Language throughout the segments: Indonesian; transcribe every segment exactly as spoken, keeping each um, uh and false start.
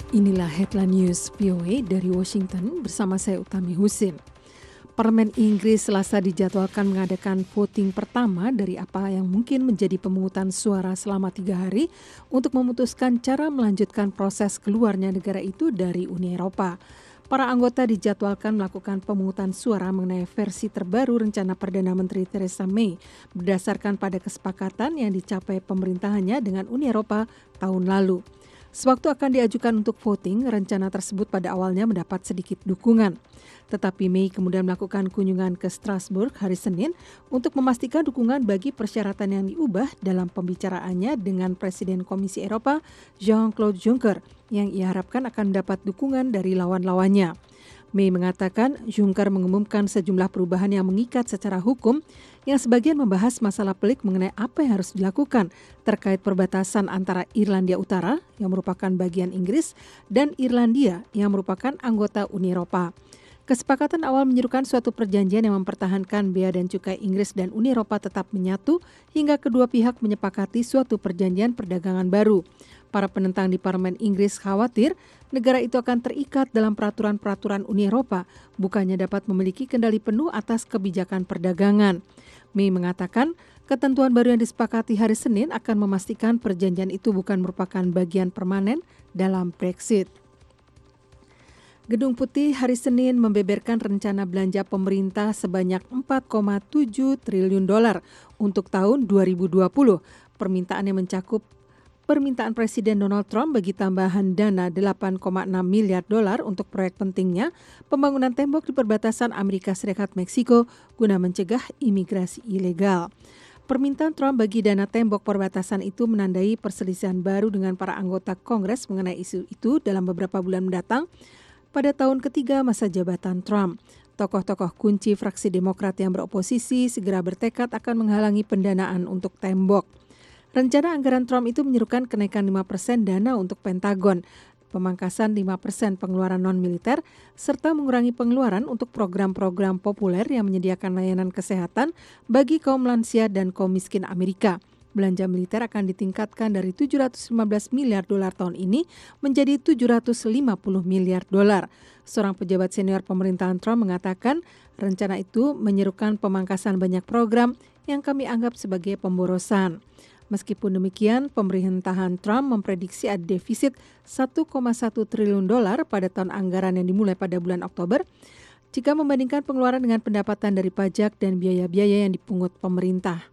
Inilah headline news V O A dari Washington bersama saya Utami Husin. Parlemen Inggris Selasa dijadwalkan mengadakan voting pertama dari apa yang mungkin menjadi pemungutan suara selama tiga hari untuk memutuskan cara melanjutkan proses keluarnya negara itu dari Uni Eropa. Para anggota dijadwalkan melakukan pemungutan suara mengenai versi terbaru rencana Perdana Menteri Theresa May berdasarkan pada kesepakatan yang dicapai pemerintahannya dengan Uni Eropa tahun lalu. Sewaktu akan diajukan untuk voting, rencana tersebut pada awalnya mendapat sedikit dukungan. Tetapi May kemudian melakukan kunjungan ke Strasbourg hari Senin untuk memastikan dukungan bagi persyaratan yang diubah dalam pembicaraannya dengan Presiden Komisi Eropa Jean-Claude Juncker yang ia harapkan akan mendapat dukungan dari lawan-lawannya. May mengatakan Juncker mengumumkan sejumlah perubahan yang mengikat secara hukum yang sebagian membahas masalah pelik mengenai apa yang harus dilakukan terkait perbatasan antara Irlandia Utara yang merupakan bagian Inggris dan Irlandia yang merupakan anggota Uni Eropa. Kesepakatan awal menyerukan suatu perjanjian yang mempertahankan bea dan cukai Inggris dan Uni Eropa tetap menyatu hingga kedua pihak menyepakati suatu perjanjian perdagangan baru. Para penentang di Parlemen Inggris khawatir negara itu akan terikat dalam peraturan-peraturan Uni Eropa, bukannya dapat memiliki kendali penuh atas kebijakan perdagangan. May mengatakan ketentuan baru yang disepakati hari Senin akan memastikan perjanjian itu bukan merupakan bagian permanen dalam Brexit. Gedung Putih hari Senin membeberkan rencana belanja pemerintah sebanyak empat koma tujuh triliun dolar untuk tahun dua ribu dua puluh. Permintaan yang mencakup permintaan Presiden Donald Trump bagi tambahan dana delapan koma enam miliar dolar untuk proyek pentingnya pembangunan tembok di perbatasan Amerika Serikat Meksiko guna mencegah imigrasi ilegal. Permintaan Trump bagi dana tembok perbatasan itu menandai perselisihan baru dengan para anggota Kongres mengenai isu itu dalam beberapa bulan mendatang. Pada tahun ketiga masa jabatan Trump, tokoh-tokoh kunci fraksi Demokrat yang beroposisi segera bertekad akan menghalangi pendanaan untuk tembok. Rencana anggaran Trump itu menyerukan kenaikan lima persen dana untuk Pentagon, pemangkasan lima persen pengeluaran non-militer, serta mengurangi pengeluaran untuk program-program populer yang menyediakan layanan kesehatan bagi kaum lansia dan kaum miskin Amerika. Belanja militer akan ditingkatkan dari tujuh ratus lima belas miliar dolar tahun ini menjadi tujuh ratus lima puluh miliar dolar. Seorang pejabat senior pemerintahan Trump mengatakan rencana itu menyerukan pemangkasan banyak program yang kami anggap sebagai pemborosan. Meskipun demikian, pemerintahan Trump memprediksi ada defisit satu koma satu triliun dolar pada tahun anggaran yang dimulai pada bulan Oktober jika membandingkan pengeluaran dengan pendapatan dari pajak dan biaya-biaya yang dipungut pemerintah.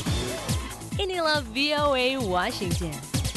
Inilah V O A Washington.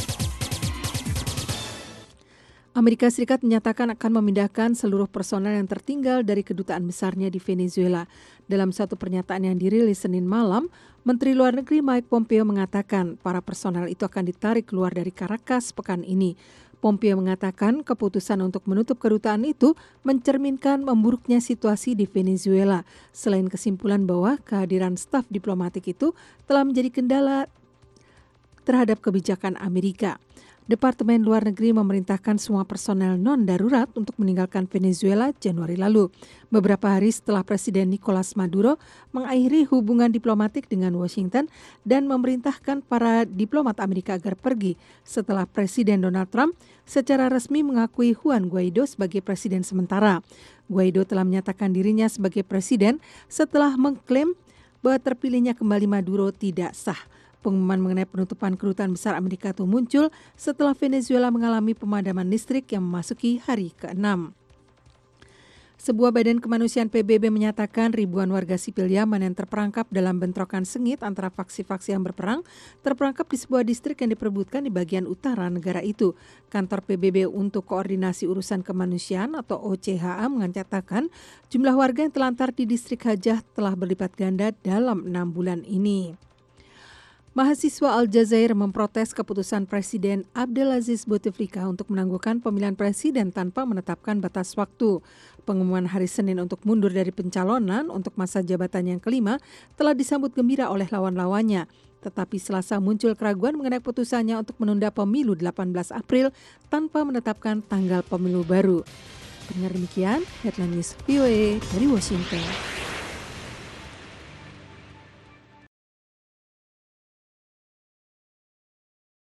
Amerika Serikat menyatakan akan memindahkan seluruh personel yang tertinggal dari kedutaan besarnya di Venezuela. Dalam satu pernyataan yang dirilis Senin malam, Menteri Luar Negeri Mike Pompeo mengatakan para personel itu akan ditarik keluar dari Caracas pekan ini. Pompeo mengatakan keputusan untuk menutup kedutaan itu mencerminkan memburuknya situasi di Venezuela. Selain kesimpulan bahwa kehadiran staf diplomatik itu telah menjadi kendala terhadap kebijakan Amerika. Departemen Luar Negeri memerintahkan semua personel non-darurat untuk meninggalkan Venezuela Januari lalu. Beberapa hari setelah Presiden Nicolas Maduro mengakhiri hubungan diplomatik dengan Washington dan memerintahkan para diplomat Amerika agar pergi setelah Presiden Donald Trump secara resmi mengakui Juan Guaido sebagai presiden sementara. Guaido telah menyatakan dirinya sebagai presiden setelah mengklaim bahwa terpilihnya kembali Maduro tidak sah. Pengumuman mengenai penutupan kedutaan besar Amerika itu muncul setelah Venezuela mengalami pemadaman listrik yang memasuki hari keenam. Sebuah badan kemanusiaan P B B menyatakan ribuan warga sipil Yaman yang terperangkap dalam bentrokan sengit antara faksi-faksi yang berperang terperangkap di sebuah distrik yang diperebutkan di bagian utara negara itu. Kantor P B B untuk Koordinasi Urusan Kemanusiaan atau O C H A mengatakan jumlah warga yang telantar di distrik Hajah telah berlipat ganda dalam enam bulan ini. Mahasiswa Aljazair memprotes keputusan Presiden Abdelaziz Bouteflika untuk menangguhkan pemilihan presiden tanpa menetapkan batas waktu. Pengumuman hari Senin untuk mundur dari pencalonan untuk masa jabatan yang kelima telah disambut gembira oleh lawan-lawannya. Tetapi Selasa muncul keraguan mengenai putusannya untuk menunda pemilu delapan belas April tanpa menetapkan tanggal pemilu baru. Benar demikian, Headline News V O A dari Washington.